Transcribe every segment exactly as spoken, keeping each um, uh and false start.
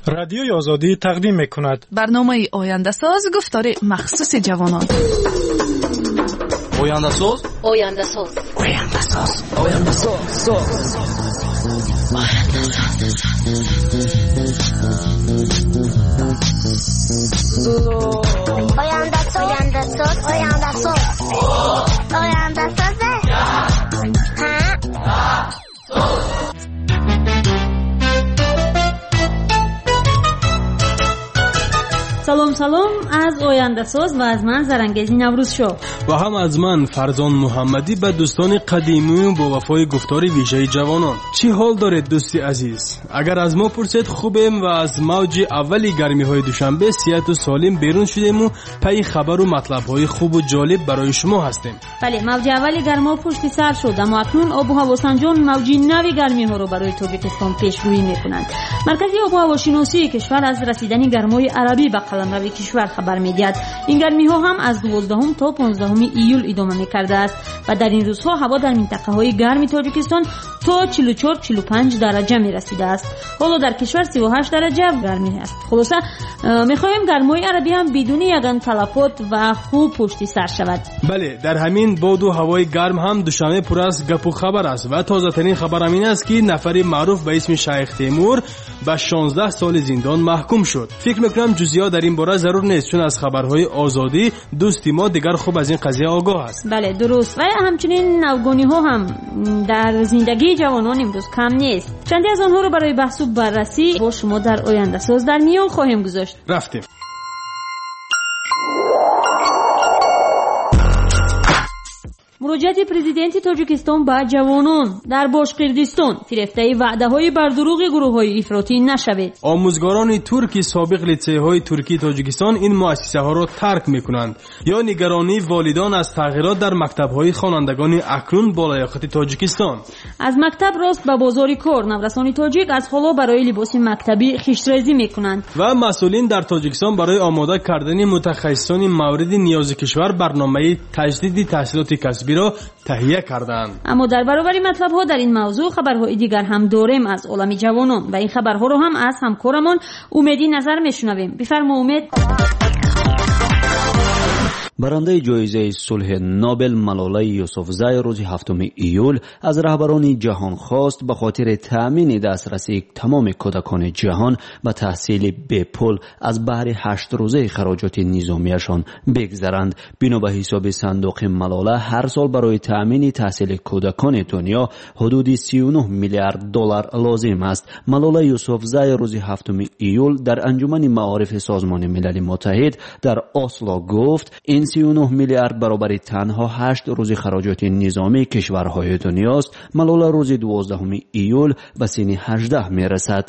رادیوی آزادی تقدیم می‌کند برنامه آینده ساز گفتار مخصوص جوانان. آینده ساز آینده ساز آینده ساز آینده ساز آینده ساز آینده ساز آینده ساز آینده ساز سلام سلام از آینده ساز و از من زرنگیزی نوروز شو و هم از من فرزان محمدی به دوستان قدیمی و با وفای گفتار ویژه جوانان. چی حال دارید دوستی عزیز؟ اگر از ما پرسید خوبیم و از موج اولی گرمی های دوشنبه صحت و سالم بیرون شدیم و پی خبر و مطلب های خوب و جالب برای شما هستیم. بله، موج اولی گرما پشت سر شد، اما اکنون آب و هوا سنجان موج نوی گرمی ها رو برای تاجیکستان پیشگویی میکنند. مرکزی آب و هوا شناسی کشور از رسیدن گرمای عربی به قلمرو کشور خبر میدهد. این گرمی ها هم از دوازدهم تا پانزدهم ایول ادامه میکرده است و در این روزها هوا در منطقه های گرم تاجیکستان تا چهل و چهار چهل و پنج درجه میرسیده است. حالا در کشور سی و هشت درجه گرمی است. خلاصه میخواهیم گرمای عربی هم بدون یگان تلفات و خوب پشت سر شود. بله، در همین باد و هوای گرم هم دوشنبه پر از گپ و خبر است و تازه ترین خبر همین است که نفری معروف به اسم شیخ تیمور به شانزده سال زندان محکوم شد. فکر میکنم جزئیات در این باره ضرور نیست، چون از خبرهای آزادی دوستی ما دیگر خوب از این قضیه آگاه است. بله درست، و همچنین نوگانی ها هم در زندگی جوانان امروز کم نیست. چندی از آنها رو برای بحث و بررسی با شما در آینده ساز در میان خواهیم گذاشت. رفتیم. مراجعت پرزیدنت تاجیکستان به جوانان در باشقردستان فریفته وعده های بردروغ گروه های افراطی نشوید. آموزگاران ترکی سابق لیسه های ترکی تاجیکستان این مؤسسه ها را ترک میکنند یا نگرانی والدان از تغییرات در مکتب های خوانندگان اکنون بالایقت تاجیکستان. از مکتب راست به بازار کار، نورسان تاجیک از حالا برای لباس مکتبی خیشترزی میکنند و مسئولین در تاجیکستان برای آماده کردن متخصصان مورد نیاز کشور برنامه تجدید تحصیلات کسبی را تهیه کردند. اما در برابر مطلب ها در این موضوع خبرهای دیگر هم داریم از عالم جوانان و این خبرها رو هم از همکارمان امیدی نظر میشنویم. بفرما امید. برنده جایزه صلح نوبل ملاله یوسفزای روز هفتم ایول از رهبران جهان خواست به خاطر تامین دسترسی تمام کودکان جهان به تحصیل بی پول از بهر هشت روزه خراجات نظامیشان بگذرند. بنا به حساب صندوق ملاله هر سال برای تامین تحصیل کودکان دنیا حدود سی و نه میلیارد دلار لازم است. ملاله یوسفزای روز هفتم ایول در انجمن معارف سازمان ملل متحد در اسلو گفت این سی و نه میلیارد برابر تنها هشت روز خراجات نظامی کشورهای دنیاست. ملاله روز دوازدهم ایول به سن هجده میرسد.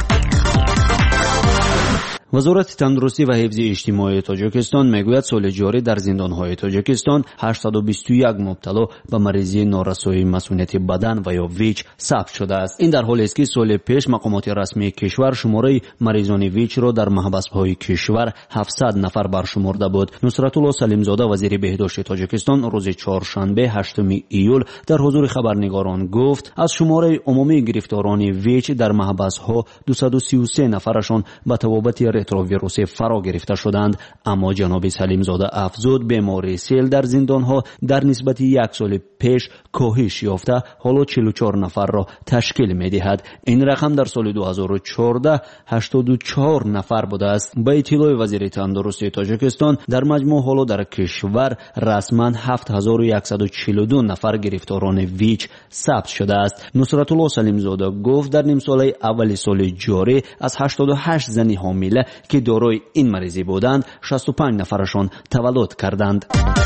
وزارت تندرستی و حفظ اجتماعی تاجیکستان میگوید سال جاری در زندانهای تاجیکستان هشتصد و بیست و یک مبتلا به مریضی نارسایی مسئولیت بدن و یا ویچ ثبت شده است. این در حالی است که سال پیش مقامات رسمی کشور شماره مریضان ویچ را در محبس‌های کشور هفتصد نفر برشمرده بود. نصرت الله سلیمزاده وزیر بهداشت تاجیکستان روز چهارشنبه هشتم ایول در حضور خبرنگاران گفت از شماره عمومی گرفتاران ویچ در محبس‌ها دویست و سی و سه نفرشان به توابت رتروویروس فرا گرفته شدند. اما جناب سلیمزاده افزود بیماری سیل در زندانها در نسبت یک سال پیش کاهش یافته حالا چهل و چهار نفر را تشکیل می‌دهد. این رقم در سال دو هزار و چهارده هشتاد و چهار نفر بوده است. با اطلاع وزیر تندرستی تاجیکستان در مجموع حالا در کشور رسما هفت هزار و صد و چهل و دو نفر گرفتاران ویچ ثبت شده است. نصرت الله سلیمزاده گفت در نیم ساله اول سال جاری از هشتاد و هشت زن حامله که دارای این مریضی بودند شصت و پنج نفرشان تولد کردند.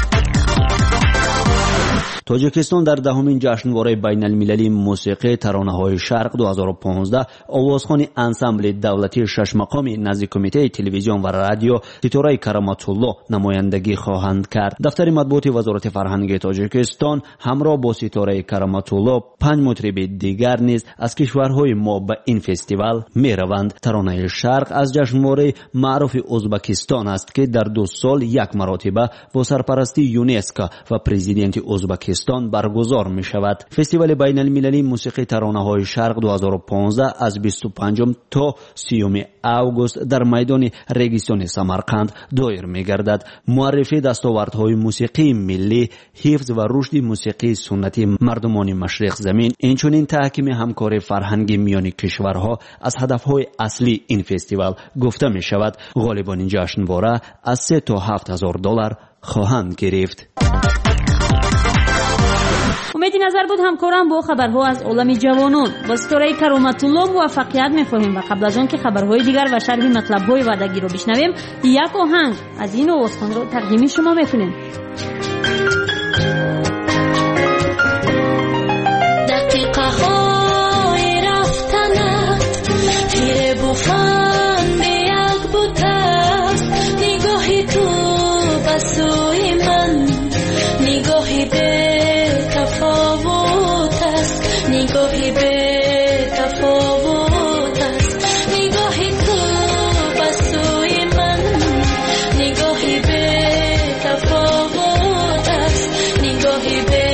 تاجیکستان در دهمین جشنواره بین المللی موسیقی ترانه‌های شرق دو هزار و پانزده آوازخوان انسامبل دولتی شش مقامی نزد کمیته تلویزیون و رادیو ستاره کرامت الله نمایندگی خواهند کرد. دفتر مطبوعات وزارت فرهنگ تاجیکستان همراه با ستاره کرامت الله پنج مطرب دیگر نیز از کشورهای ما به این فستیوال می‌روند. ترانه شرق از جشنواره معروف ازبکستان است که در دو سال یک مرتبه با سرپرستی یونسکو و پرزیدنت ازبکستان تاجیکستان برگزار می شود. فستیوال بین المللی موسیقی ترانه های شرق دو هزار و پانزده از بیست و پنجم تا سیوم اوگوست در میدان رگیستان سمرقند دایر می گردد. معرفی دستاوردهای موسیقی ملی، حفظ و رشد موسیقی سنتی مردمان مشرق زمین، اینچنین تحکیم همکاری فرهنگی میان کشورها از هدفهای اصلی این فستیوال گفته می شود. غالبان این جشنواره از سه تا هفت هزار دلار خواهند گرفت. امیدی نظر بود همکارم با خبرها از عالم جوانان. با ستاره کرامت‌الله موفقیت می‌خواهیم و قبل از آن که خبرهای دیگر و شرح مطلب‌های وعدگی رو بشنویم، یک آهنگ از این استان رو تقدیم شما می‌کنیم. دقیقه های رفتنت تیر بوفان به یک بوت است، نگاهی تو به سوی من، نگاهی به تفاوت است، نگاهی به تفاوت است، نگاهی تو به سوی من، نگاهی به تفاوت است، نگاهی به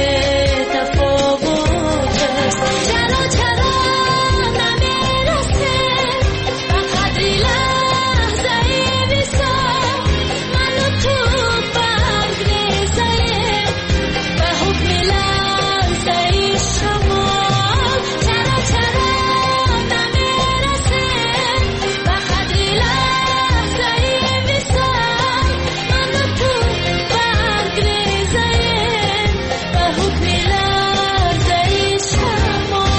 تفاوت است. چرا چرا نمیرسه به قدری لحظه وصال، من و تو برگ ریزه به حکم لحظه شمال. چرا چرا نمیرسه به قدری لحظه وصال، من و تو برگ ریزه به حکم لحظه شمال.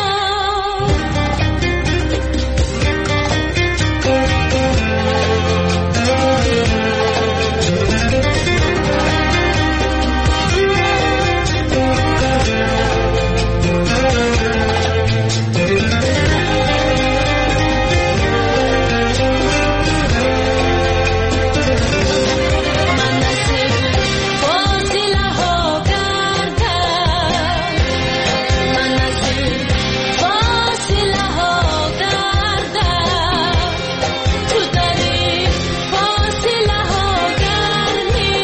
من نصیب فاصله ها کردم، من نصیب فاصله ها کردم، تو داری فاصله ها کردی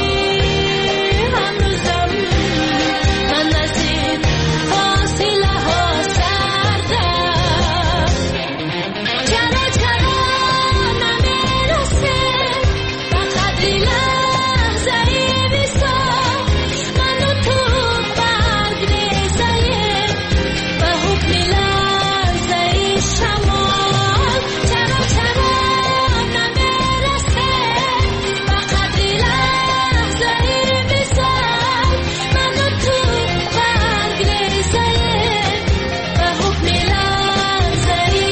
هنوزم، من نصیب فاصله ها سردم. چرا چرا نمیرسه به قدری لحظه وصال، من و تو برگ ریزه به حکم لحظه شمال. چرا چرا نمیرسه به قدری لحظه وصال، من و تو برگ ریزه به حکم لحظه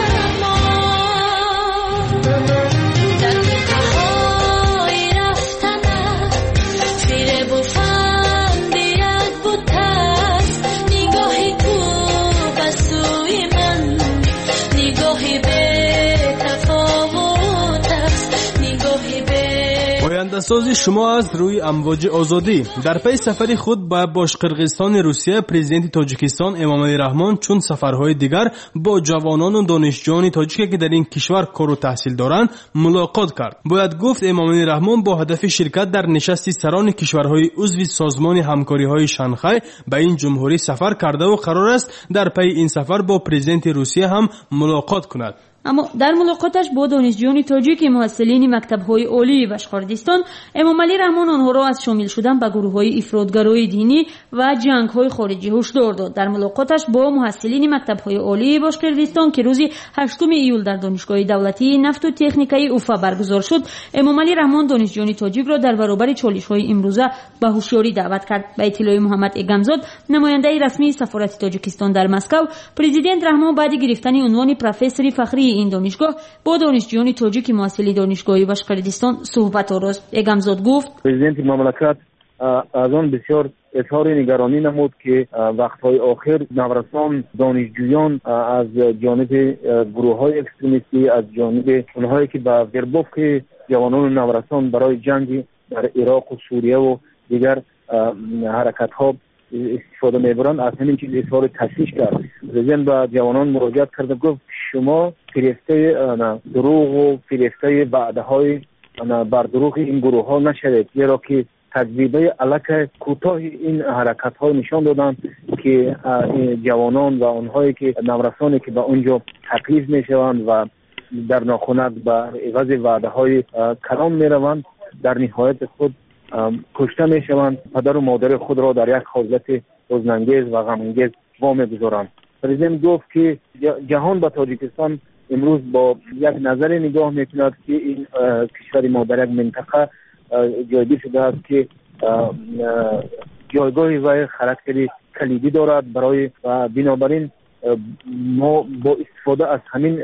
شمال. دقیقه های رفتنت تیر بوفان به یک بوت است، نگاهی تو به سوی من، نگاهی به تفاوت است، نگاهی به پاینده سازی شما از روی امواج آزادی. در پی سفر خود به باشقرقستان روسیه، پرزیدنت تاجیکستان امامعلی رحمان چون سفرهای دیگر با جوانان و دانشجویان تاجیک که در این کشور کار و تحصیل دارند ملاقات کرد. باید گفت امامعلی رحمان با هدف شرکت در نشست سران کشورهای عضو سازمان همکاری‌های شانگهای به این جمهوری سفر کرده و قرار است در پی این سفر با پرزیدنت روسیه هم ملاقات کند. اما در ملاقاتش با دانشجویان تاجیک محصلین مکتب‌های عالی باشقردستان، امامعلی رحمان آنها را از شامل شدن به گروه‌های افراطگرای دینی و جنگ‌های خارجی هشدار داد. در ملاقاتش با محصلین مکتب‌های عالی باشقردستان که روز هشتم ایول در دانشگاه دولتی نفت و تکنیکای اوفا برگزار شد، امامعلی رحمان دانشجویان تاجیک را در برابر چالش‌های امروزه به هوشیاری دعوت کرد. به اطلاع محمد اگمزاد، نماینده رسمی سفارت تاجیکستان در مسکو، پرزیدنت رحمان بعد گرفتن عنوان پروفسور فخری این دانشگاه با دانشجویان تاجیک محصل دانشگاه باشقردستان صحبت آورد. اگمزاد گفت پرزیدنت مملکت از آن بسیار اظهار نگرانی نمود که وقتهای آخر نورسان دانشجویان از جانب گروه های اکستریمیستی، از جانب اونهایی که به وربوف جوانان نورسان برای جنگ در عراق و سوریه و دیگر حرکت ها استفاده میبرند، از همین چیز اظهار تشویش کرد. پرزیدنت به جوانان مراجعت کرده، گفت شما فریفته دروغ و فریفته وعده های بر دروغ این گروه ها نشوید، زیرا که تجربه الک کوتاه این حرکت ها نشان دادند که جوانان و آنهایی که نورسانی که به اونجا تکلیف می شوند و در ناخونک به عوض وعده های کلان می روند در نهایت خود کشته می شوند. پدر و مادر خود را در یک حالت حزن‌انگیز و غم‌انگیز وامی گذارند. پرزیدنت گفت که جهان به تاجیکستان امروز با یک نظر نگاه میکند که این کشور ما در یک منطقه جایگیر شده است که جایگاهی و خاراکتری کلیدی دارد برای و بنابراین ما با استفاده از همین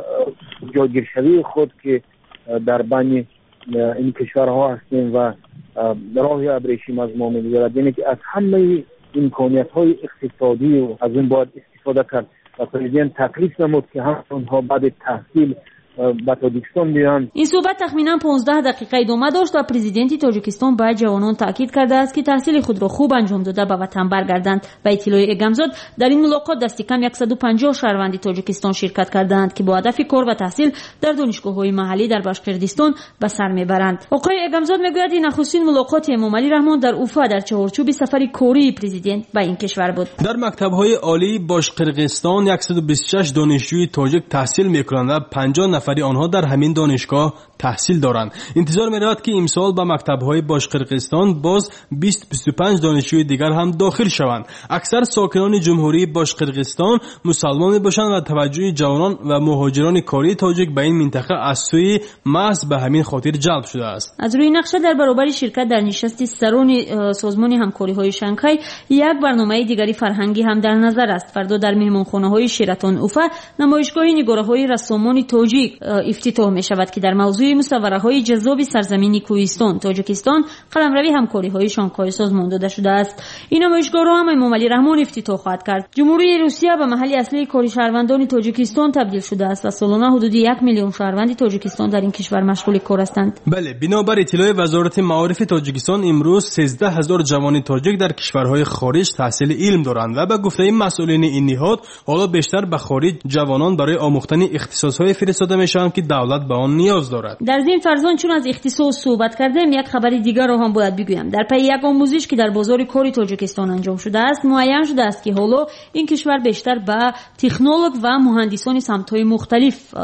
جایگیرشوی خود که در بین این کشورها هستیم و راه ابریشم از ما می‌گذرد، یعنی که از همه امکانیت‌های اقتصادی و از اون باید استفاده کرد و پرزیدنت تکلیف نمود که هم اونها بعد تحصیل به تاجیکستان بیان. این صحبت تخمینا پانزده دقیقه ادامه داشت و پرزیدنت تاجیکستان به جوانان تاکید کرده است که تحصیل خود را خوب انجام داده به وطن برگردند. و اطلاع اگمزاد در این ملاقات دست کم صد و پنجاه شهروند تاجیکستان شرکت کردند که با هدف کار و تحصیل در دانشگاه‌های محلی در باشقردستان به سر میبرند. آقای اگمزاد میگوید این نخستین ملاقات امام علی رحمان در اوفا در چهارچوب سفر کاری پرزیدنت به این کشور بود. در مکتب‌های عالی باشقرقستان صد و بیست و شش دانشجوی تاجیک تحصیل می‌کنند و پنجاه نفری آنها در همین دانشگاه تحصیل دارند. انتظار می‌رود که امسال به مکتب‌های باشقرقستان باز بیست تا بیست و پنج دانشجوی دیگر هم داخل شوند. اکثر ساکنان جمهوری باشقرقستان مسلمان می‌باشند و توجه جوانان و مهاجران کاری تاجیک به این منطقه از سوی محض به همین خاطر جلب شده است. از روی نقشه در برابر شرکت در نشست سران سازمان همکاری‌های شانگهای یک برنامه دیگری فرهنگی هم در نظر است. فردا در مهمانخانه‌های شراتون اوفا نمایشگاه نگاره‌های رسامان تاجیک افتتاح می‌شود که در موضوع مصوره‌های جذاب سرزمین کوهستان تاجیکستان قلمروی همکاری‌های شانگهای سازمان داده شده است. این نمایشگاه را هم امام علی رحمان افتتاح خواهد کرد. جمهوری روسیه به محل اصلی کاری شهروندان تاجیکستان تبدیل شده است و سالانه حدود یک میلیون شهروند تاجیکستان در این کشور مشغول کار هستند. بله، بنابر اطلاع وزارت معارف تاجیکستان امروز سیزده هزار جوان تاجیک در کشورهای خارج تحصیل علم دارند و به گفته مسئولین این نهاد حالا بیشتر به خارج جوانان برای آموختن اختصاص‌های فرستاده میشوند که دولت به آن نیاز دارد. در ضمن فرزان چون از اختصاص صحبت کردیم یک خبر دیگر را هم باید بگویم. در پی یک آموزش که در بازار کاری تاجیکستان انجام شده است معین شده است که حالا این کشور بیشتر به تکنولوژ و مهندسان سمت‌های مختلف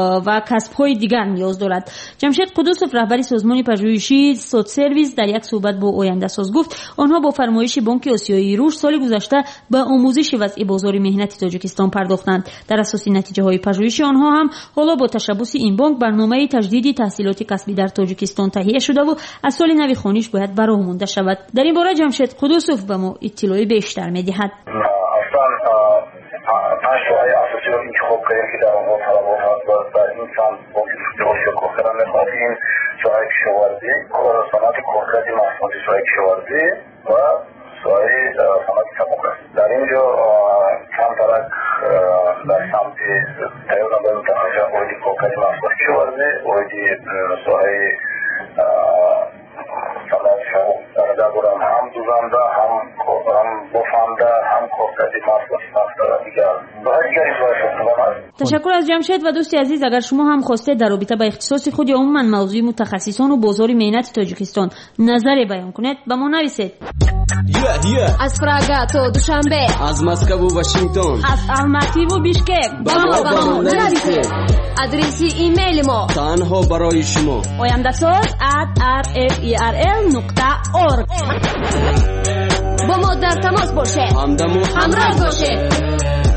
و کسب‌های دیگر نیاز دارد. جمشید قدوسوف رهبر سازمان پژوهشی سود سرویس در یک صحبت با آینده ساز گفت آنها با فرمایش بانک آسیایی رشد سال گذشته به آموزش وضع بازار مهنتی تاجیکستان پرداختند. در اساس نتیجه‌های پژوهشی آنها هم حالا با تشبث این بانک برنامه تجدید تحصیلات کسبی در تاجیکستان تهیه شده و از سال نو خوانیش باید برآمده مانده شود. در این باره جمشید قدوسوف به ما اطلاع بیشتر می‌دهد. پنج شاهی اساسی رو انتخاب کردیم که در آنها طلبات هست و در این سمت با درست کارکردن می‌خواهیم ساحه کشاورزی، کار و صنعت کارکردی محصولات ساحه کشاورزی و ساحه صنعت سبک. در اینجا چند طرح در سمت تایید نظر متخصص اویدی کارکردی محصولات کشاورزی، اویدی ساحه صنعت شهر در نظر برم هم دوزنده هم هم بافنده هم کارکردی محصولات سبک دیگر. تشکر از جمشید و دوستی عزیز. اگر شما هم خواسته در رابطه با اختصاص خود یا عموما موضوع متخصصان و بازار مهنت تاجیکستان نظری بیان کنید به ما نویسید. yeah, yeah. از پراگ تا دوشنبه، از مسکو و واشنگتن، از الماتی و بیشکک با ما با ما نویسید. آدرس ایمیل ما تنها برای شما oyandasot at r f e r l نقطه org. با ما در تماس باشید، همدم و همراه باشید.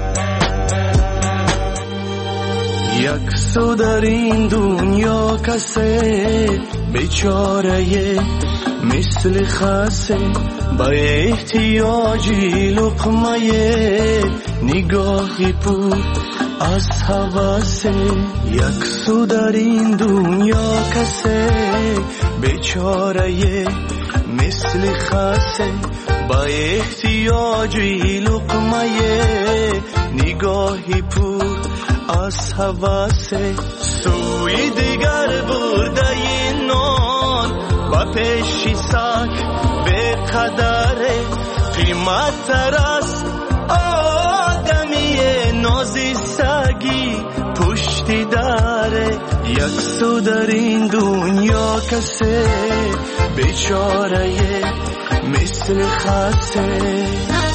یک سو در این دنیا کسی بیچاره مثل خسه با احتیاجی لقمه نگاهی پر از حواسه. یک سو در این دنیا کسی بیچاره مثل خسه با احتیاجی لقمه نگاهی پر از حواسه. سوی دیگر برده این نان و پیشی ساک به قدر قیمت ترست آدمی نازی سگی پشت راهی داره، یک تو در این دنیا کسه بیچاره مثل خسته.